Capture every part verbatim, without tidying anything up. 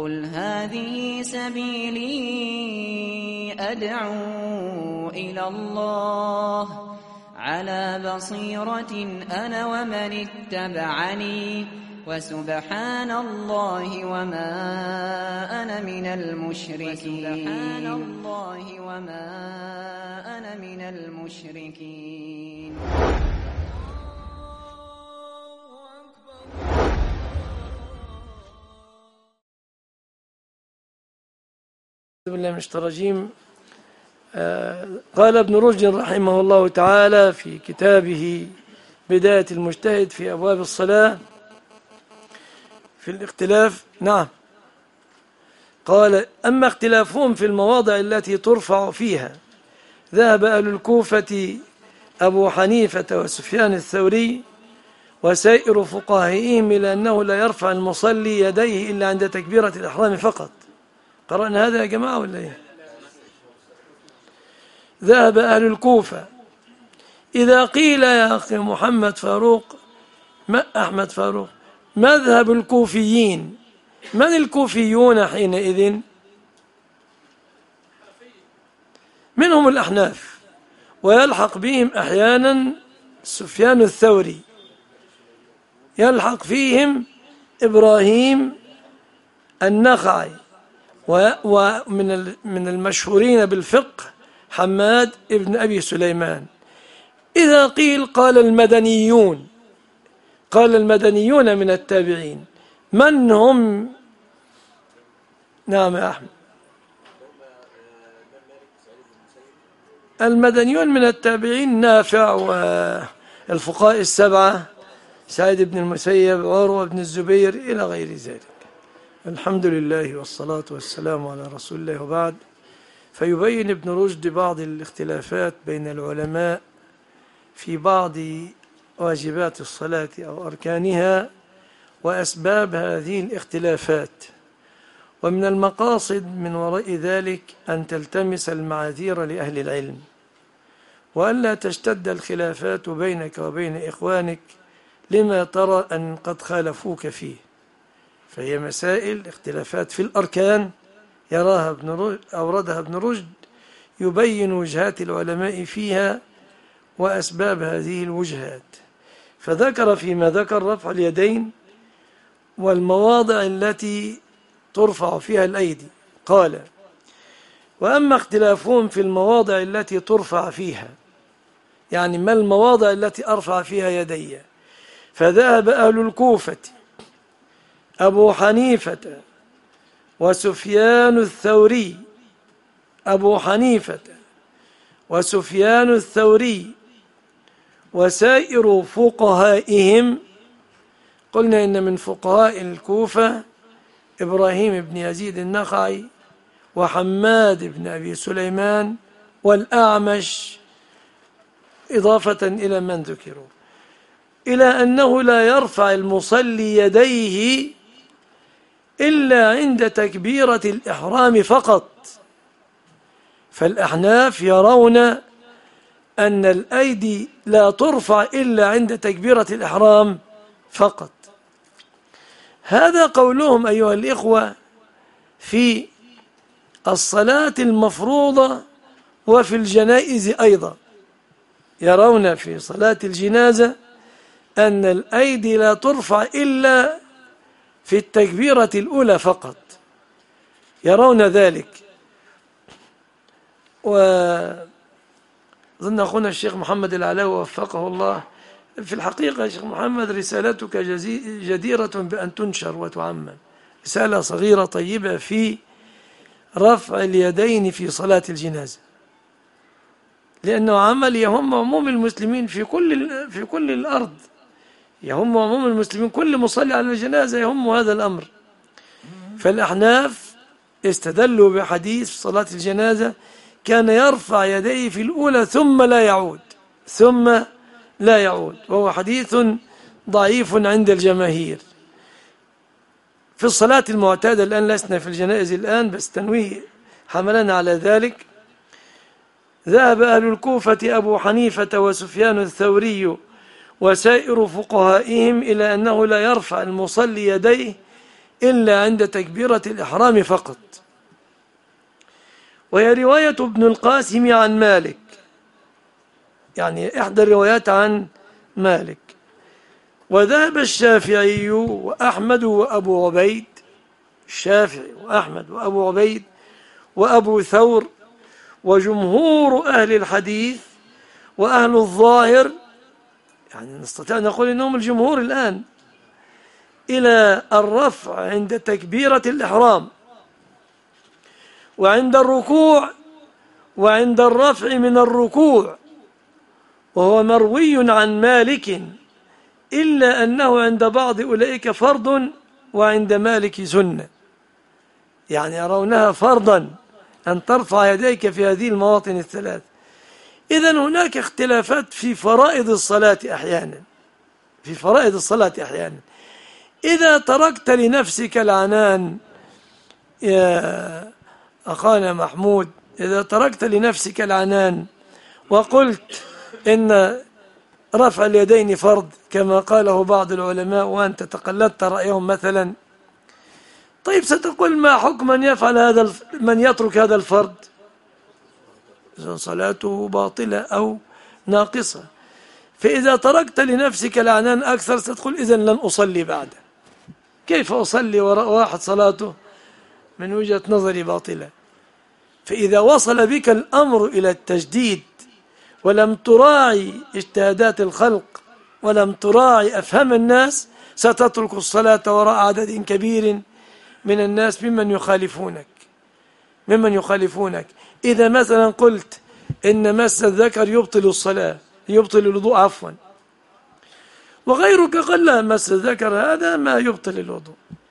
قل هذه سبيلي أدعو إلى الله على بصيرة أنا ومن اتبعني وسبحان الله وما أنا من المشركين سبحان الله وما أنا من المشركين. بالله من الشيطان الرجيم. آه قال ابن رشد رحمه الله تعالى في كتابه بداية المجتهد في أبواب الصلاة في الاختلاف. نعم، قال: أما اختلافهم في المواضع التي ترفع فيها، ذهب أهل الكوفة أبو حنيفة وسفيان الثوري وسائر فقهائهم إلى أنه لا يرفع المصلي يديه إلا عند تكبيرة الإحرام فقط. قرأنا هذا يا جماعة ولا إيه؟ ذهب أهل الكوفة. إذا قيل يا أخي محمد فاروق، ما أحمد فاروق، مذهب الكوفيين، من الكوفيون حينئذ؟ منهم الأحناف، ويلحق بهم أحيانا سفيان الثوري، يلحق فيهم إبراهيم النخعي، ومن من المشهورين بالفقه حماد ابن أبي سليمان. إذا قيل قال المدنيون، قال المدنيون من التابعين، من هم؟ نعم يا أحمد. المدنيون من التابعين نافع والفقهاء السبعة، سعيد بن المسيب، عروة بن الزبير، إلى غير ذلك. الحمد لله والصلاة والسلام على رسول الله، وبعد. فيبين ابن رشد بعض الاختلافات بين العلماء في بعض واجبات الصلاة أو أركانها وأسباب هذه الاختلافات. ومن المقاصد من وراء ذلك أن تلتمس المعاذير لأهل العلم، وألا تشتد الخلافات بينك وبين إخوانك لما ترى أن قد خالفوك فيه. فهي مسائل اختلافات في الأركان يراها ابن رشد، أوردها ابن رشد يبين وجهات العلماء فيها وأسباب هذه الوجهات. فذكر فيما ذكر رفع اليدين والمواضع التي ترفع فيها الأيدي. قال: وأما اختلافهم في المواضع التي ترفع فيها، يعني ما المواضع التي أرفع فيها يدي، فذهب أهل الكوفة أبو حنيفة وسفيان الثوري أبو حنيفة وسفيان الثوري وسائر فقهائهم. قلنا إن من فقهاء الكوفة إبراهيم بن يزيد النخعي وحماد بن أبي سليمان والأعمش، إضافة إلى من ذكروا، إلى أنه لا يرفع المصلي يديه إلا عند تكبيرة الإحرام فقط. فالأحناف يرون أن الأيدي لا ترفع إلا عند تكبيرة الإحرام فقط. هذا قولهم أيها الإخوة في الصلاة المفروضة وفي الجنائز أيضا. يرون في صلاة الجنازة أن الأيدي لا ترفع إلا في التكبيرة الأولى فقط، يرون ذلك. وظن أخونا الشيخ محمد العلاوي وفقه الله، في الحقيقة يا شيخ محمد رسالتك جديرة بأن تنشر وتعمم، رسالة صغيرة طيبة في رفع اليدين في صلاة الجنازة، لأنه عمل يهم عموم المسلمين في كل في كل الأرض، يهم عموم المسلمين، كل مصلي على الجنازة يهم هذا الأمر. فالأحناف استدلوا بحديث صلاة الجنازة كان يرفع يديه في الأولى ثم لا يعود ثم لا يعود وهو حديث ضعيف عند الجماهير. في الصلاة المعتادة الآن، لسنا في الجنائز الآن، بس تنويه حملنا على ذلك. ذهب أهل الكوفة أبو حنيفة وسفيان الثوري وسائر فقهائهم إلى أنه لا يرفع المصلي يديه إلا عند تكبيرة الإحرام فقط. وهي رواية ابن القاسم عن مالك، يعني إحدى الروايات عن مالك. وذهب الشافعي وأحمد وأبو عبيد، الشافعي وأحمد وأبو عبيد وأبو ثور وجمهور أهل الحديث وأهل الظاهر، يعني نستطيع أن نقول إنهم الجمهور الآن، إلى الرفع عند تكبيرة الإحرام وعند الركوع وعند الرفع من الركوع، وهو مروي عن مالك، إلا أنه عند بعض أولئك فرض وعند مالك سنة، يعني يرونها فرضا أن ترفع يديك في هذه المواطن الثلاث. إذن هناك اختلافات في فرائض الصلاة أحيانا، في فرائض الصلاة أحيانا. إذا تركت لنفسك العنان يا أخانا محمود، إذا تركت لنفسك العنان وقلت إن رفع اليدين فرض كما قاله بعض العلماء وأنت تقلدت رأيهم مثلا، طيب ستقول ما حكم من يفعل هذا من يترك هذا الفرض؟ صلاته باطلة أو ناقصة. فإذا تركت لنفسك العنان أكثر ستقول إذن لن أصلي بعده، كيف أصلي وراء واحد صلاته من وجهة نظري باطلة؟ فإذا وصل بك الأمر إلى التجديد ولم تراعي اجتهادات الخلق ولم تراعي أفهام الناس، ستترك الصلاة وراء عدد كبير من الناس ممن يخالفونك ممن يخالفونك إذا مثلا قلت إن مس الذكر يبطل الصلاة، يبطل الوضوء عفوا، وغيرك قال لا، مس الذكر هذا ما يبطل الوضوء،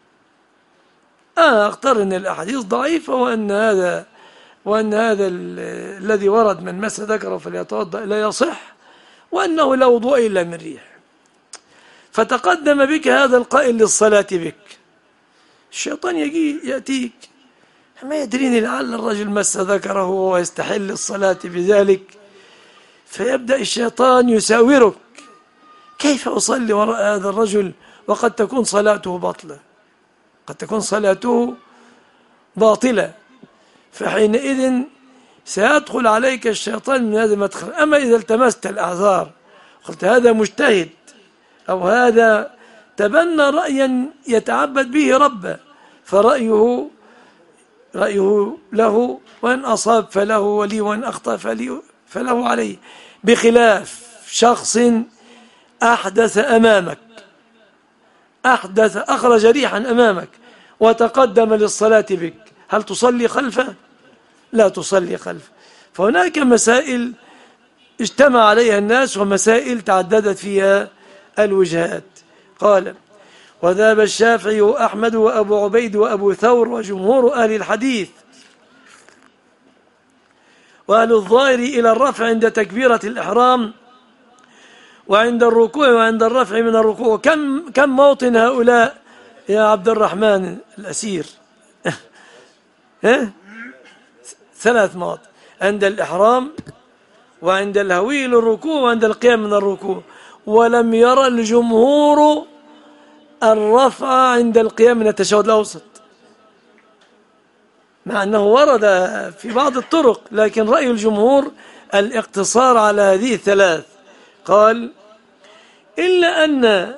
أنا أختار أن الأحاديث ضعيفة وأن هذا وأن هذا الذي ورد من مس ذكره فليتوضأ لا يصح، وأنه لا وضوء إلا من ريح. فتقدم بك هذا القائل للصلاة بك، الشيطان يجي يأتيك ما يدريني لعل الرجل مس ذكره وهو يستحل الصلاة بذلك، فيبدأ الشيطان يساورك، كيف أصلي وراء هذا الرجل وقد تكون صلاته باطلة، قد تكون صلاته باطلة. فحينئذ سيدخل عليك الشيطان من هذا المدخل. أما إذا التمست الأعذار قلت هذا مجتهد أو هذا تبنى رأيا يتعبد به ربه، فرأيه رأيه له، وإن أصاب فله ولي وإن أخطأ فله عليه، بخلاف شخص أحدث أمامك، أحدث أخرج ريحا أمامك وتقدم للصلاة بك، هل تصلي خلفه؟ لا تصلي خلفه. فهناك مسائل اجتمع عليها الناس ومسائل تعددت فيها الوجهات. قال وذهب الشافعي وأحمد وأبو عبيد وأبو ثور وجمهور أهل الحديث وأهل الظاهر إلى الرفع عند تكبيرة الإحرام وعند الركوع وعند الرفع من الركوع. كم كم موطن هؤلاء يا عبد الرحمن الأسير؟ ثلاث مواطن، عند الإحرام وعند الهوي للركوع وعند القيام من الركوع. ولم يرى الجمهور الرفع عند القيام من التشهد الأوسط، مع أنه ورد في بعض الطرق، لكن رأي الجمهور الاقتصار على هذه الثلاث. قال إلا أن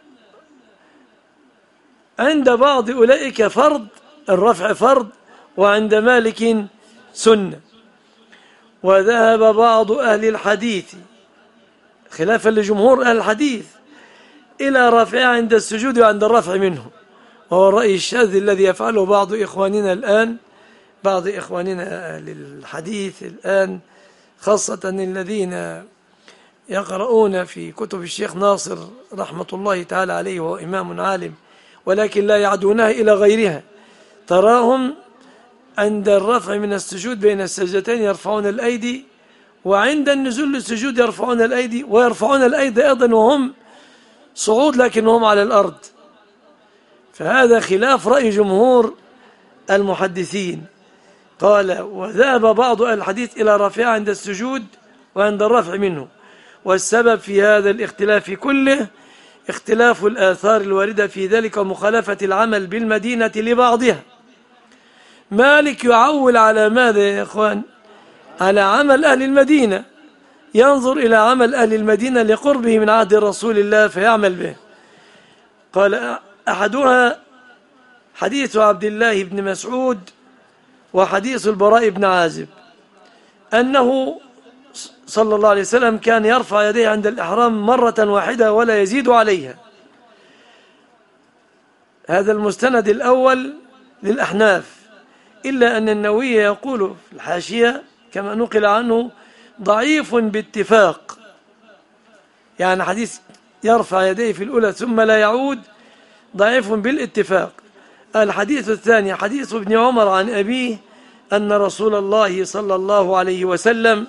عند بعض أولئك فرض، الرفع فرض، وعند مالك سنة. وذهب بعض أهل الحديث خلافا لجمهور أهل الحديث إلى رفع عند السجود وعند الرفع منه، وهو الرأي الشاذ الذي يفعله بعض إخواننا الآن، بعض إخواننا أهل الحديث الآن، خاصة الذين يقرؤون في كتب الشيخ ناصر رحمة الله تعالى عليه، وهو إمام عالم ولكن لا يعدونها إلى غيرها. تراهم عند الرفع من السجود بين السجدتين يرفعون الأيدي، وعند النزول للسجود يرفعون الأيدي، ويرفعون الأيدي أيضا وهم صعود لكنهم على الأرض. فهذا خلاف رأي جمهور المحدثين. قال وذهب بعض أهل الحديث إلى رفع عند السجود وعند الرفع منه. والسبب في هذا الاختلاف كله اختلاف الآثار الواردة في ذلك ومخالفة العمل بالمدينة لبعضها. مالك يعول على ماذا يا إخوان؟ على عمل أهل المدينة، ينظر إلى عمل أهل المدينة لقربه من عهد رسول الله فيعمل به. قال أحدها حديث عبد الله بن مسعود وحديث البراء بن عازب أنه صلى الله عليه وسلم كان يرفع يديه عند الإحرام مرة واحدة ولا يزيد عليها. هذا المستند الأول للأحناف، إلا أن النووي يقول في الحاشية كما نقل عنه ضعيف باتفاق، يعني حديث يرفع يديه في الأولى ثم لا يعود ضعيف بالاتفاق. الحديث الثاني حديث ابن عمر عن أبيه أن رسول الله صلى الله عليه وسلم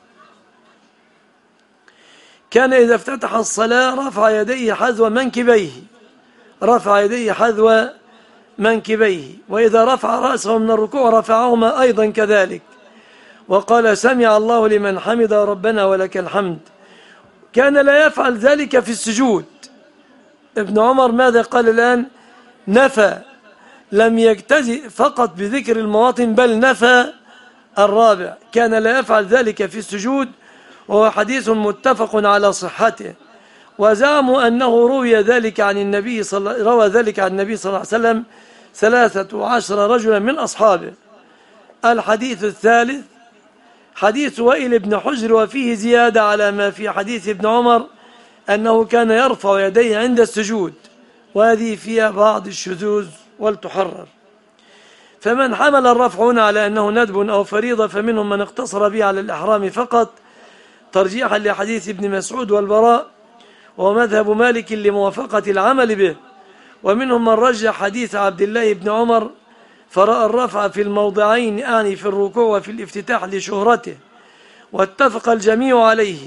كان إذا افتتح الصلاة رفع يديه حذو منكبيه رفع يديه حذو منكبيه وإذا رفع رأسه من الركوع رفعهما أيضا كذلك، وقال سمع الله لمن حمد ربنا ولك الحمد. كان لا يفعل ذلك في السجود. ابن عمر ماذا قال الآن؟ نفى، لم يجتزئ فقط بذكر المواطن بل نفى الرابع، كان لا يفعل ذلك في السجود، وهو حديث متفق على صحته. وزعموا أنه روي ذلك عن النبي صلى روى ذلك عن النبي صلى الله عليه وسلم ثلاثة عشر رجلا من أصحابه. الحديث الثالث حديث وائل بن حجر وفيه زيادة على ما في حديث ابن عمر أنه كان يرفع يديه عند السجود، وهذه فيها بعض الشذوذ ولتحرر. فمن حمل الرفع هنا على أنه ندب أو فريضة فمنهم من اقتصر به على الإحرام فقط ترجيحا لحديث ابن مسعود والبراء، ومذهب مالك لموافقة العمل به. ومنهم من رجح حديث عبد الله بن عمر فرأى الرفع في الموضعين، أعني في الركوع وفي الافتتاح لشهرته، واتفق الجميع عليه.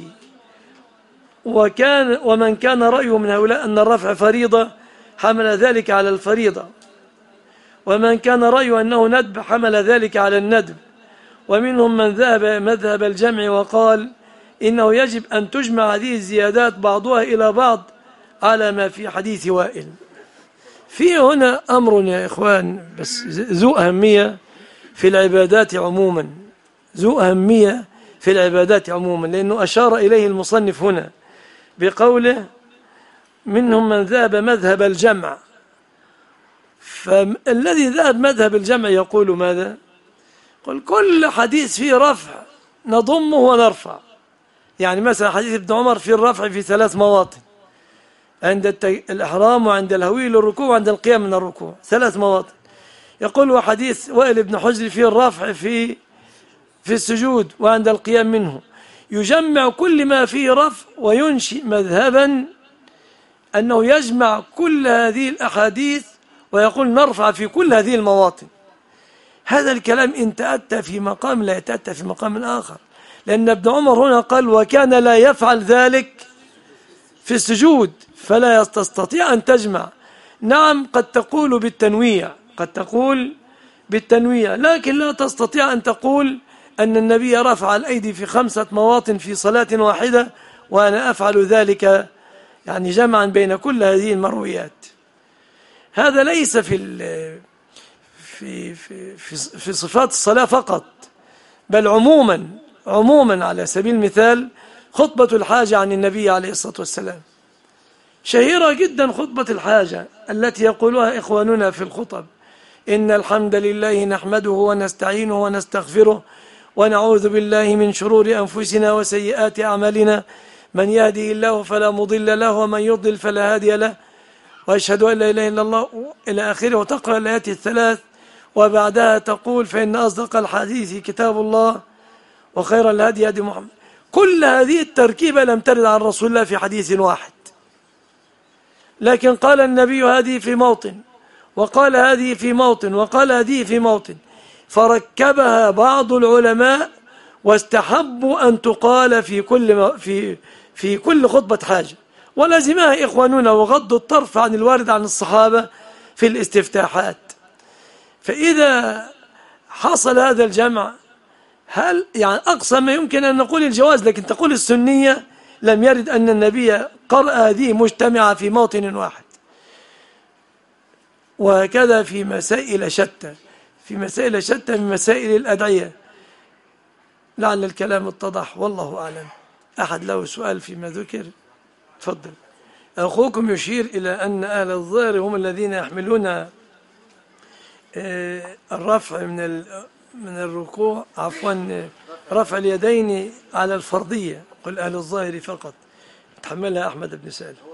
وكان ومن كان رأيه من هؤلاء أن الرفع فريضة حمل ذلك على الفريضة، ومن كان رأيه أنه ندب حمل ذلك على الندب. ومنهم من ذهب مذهب الجمع وقال إنه يجب أن تجمع هذه الزيادات بعضها إلى بعض على ما في حديث وائل. في هنا أمر يا إخوان بس ذو أهمية في العبادات عموما، ذو أهمية في العبادات عموما، لأنه أشار إليه المصنف هنا بقوله منهم من ذهب مذهب الجمع. فالذي ذهب مذهب الجمع يقول ماذا؟ قل كل حديث فيه رفع نضمه ونرفع. يعني مثلا حديث ابن عمر في الرفع في ثلاث مواطن، عند الإحرام وعند الهوي للركوع وعند القيام من الركوع، ثلاث مواطن. يقول وحديث وائل بن حجر في الرفع في في السجود وعند القيام منه. يجمع كل ما فيه رفع وينشئ مذهبا أنه يجمع كل هذه الأحاديث ويقول نرفع في كل هذه المواطن. هذا الكلام إن تأتى في مقام لا يتأتى في مقام آخر، لأن ابن عمر هنا قال وكان لا يفعل ذلك في السجود، فلا تستطيع أن تجمع. نعم قد تقول بالتنويع، قد تقول بالتنويع، لكن لا تستطيع أن تقول أن النبي رفع الأيدي في خمسة مواطن في صلاة واحدة وأنا أفعل ذلك، يعني جمعا بين كل هذه المرويات. هذا ليس في في في في, في صفات الصلاة فقط، بل عموما عموما. على سبيل المثال خطبة الحاجة عن النبي عليه الصلاة والسلام شهيرة جدا، خطبة الحاجة التي يقولها إخواننا في الخطب: إن الحمد لله نحمده ونستعينه ونستغفره ونعوذ بالله من شرور أنفسنا وسيئات أعمالنا، من يهده الله فلا مضل له ومن يضلل فلا هادي له، وأشهد أن لا إله إلا الله إلى آخره. وتقرأ الآيات الثلاث وبعدها تقول فإن أصدق الحديث كتاب الله وخير الهدي هدي محمد. كل هذه التركيبة لم ترد عن رسول الله في حديث واحد، لكن قال النبي هذه في موطن، وقال هذه في موطن، وقال هذه في موطن، فركبها بعض العلماء واستحبوا أن تقال في كل في في كل خطبة حاجة، ولزمها إخواننا وغضوا الطرف عن الوارد عن الصحابة في الاستفتاحات. فإذا حصل هذا الجمع، هل يعني أقصى ما يمكن أن نقول الجواز، لكن تقول السنية لم يرد أن النبي القراءة هذه مجتمعة في موطن واحد، وهكذا في مسائل شتى، في مسائل شتى من مسائل الأدعية. لعل الكلام اتضح والله أعلم. أحد له سؤال فيما ذكر؟ تفضل. أخوكم يشير إلى أن أهل الظاهر هم الذين يحملون الرفع من من الركوع، عفوا رفع اليدين على الفرضية. قل أهل الظاهر فقط، تحملها أحمد بن سالم.